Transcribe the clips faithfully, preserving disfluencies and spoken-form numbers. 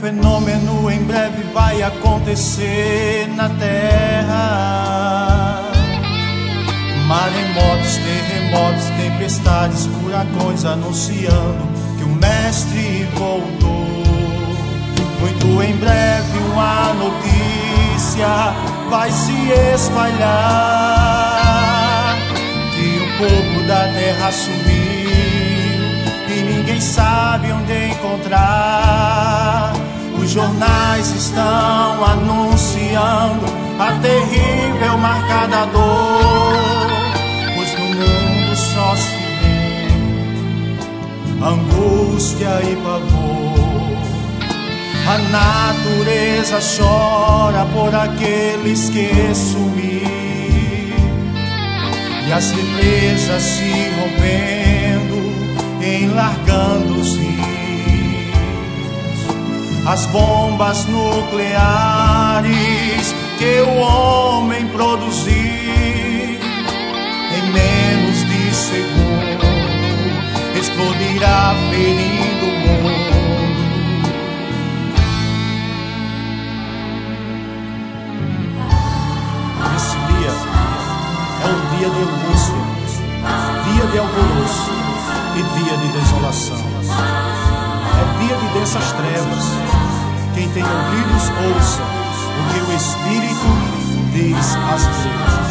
fenômeno em breve vai acontecer na terra. Maremotos, terremotos, tempestades, furacões anunciando que o mestre voltou. Muito em breve uma notícia vai se espalhar que o povo da terra sumiu e ninguém sabe onde encontrar. Os jornais estão anunciando a terrível marca da dor, pois no mundo só se vê angústia e pavor. A natureza chora por aqueles que sumiram, e as represas se rompendo, enlargando os rios. As bombas nucleares que o homem produziu, em menos de segundo, explodirá ferindo o mundo. Esse dia é o dia de angústia, dia de alvoroço e dia de desolação. É dia de densas trevas. Quem tem ouvidos, ouça o que o Espírito diz às igrejas.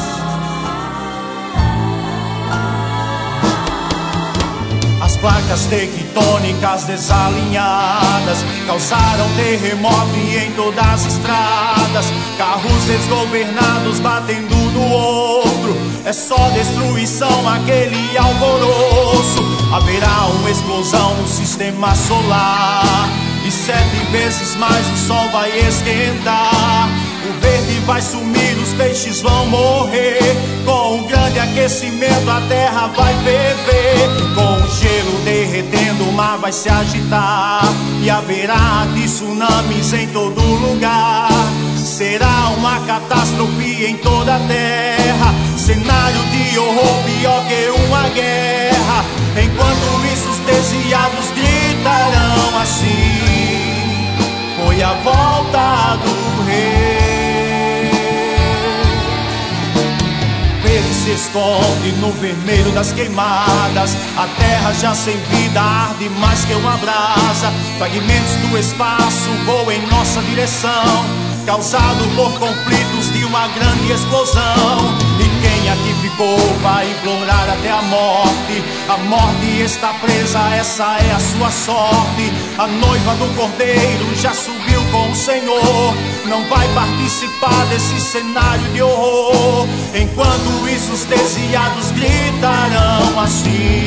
As placas tectônicas desalinhadas causaram terremoto em todas as estradas. Carros desgovernados batendo no outro, é só destruição, aquele alvoroço. Haverá uma explosão no sistema solar e sete vezes mais o sol vai esquentar. O verde vai sumir, os peixes vão morrer. Com um grande aquecimento a terra vai ferver. Com o gelo derretendo o mar vai se agitar, e haverá tsunamis em todo lugar. Será uma catástrofe em toda a terra, cenário de horror pior que uma guerra. Enquanto isso os desviados gritarão assim: foi a volta do rei. Ele se esconde no vermelho das queimadas, a terra já sem vida arde mais que uma brasa. Fragmentos do espaço voam em nossa direção, causado por conflitos de uma grande explosão. E quem aqui ficou vai implorar até a morte. A morte está presa, essa é a sua sorte. A noiva do Cordeiro já subiu com o Senhor, não vai participar desse cenário de horror. Enquanto isso os desviados gritarão assim: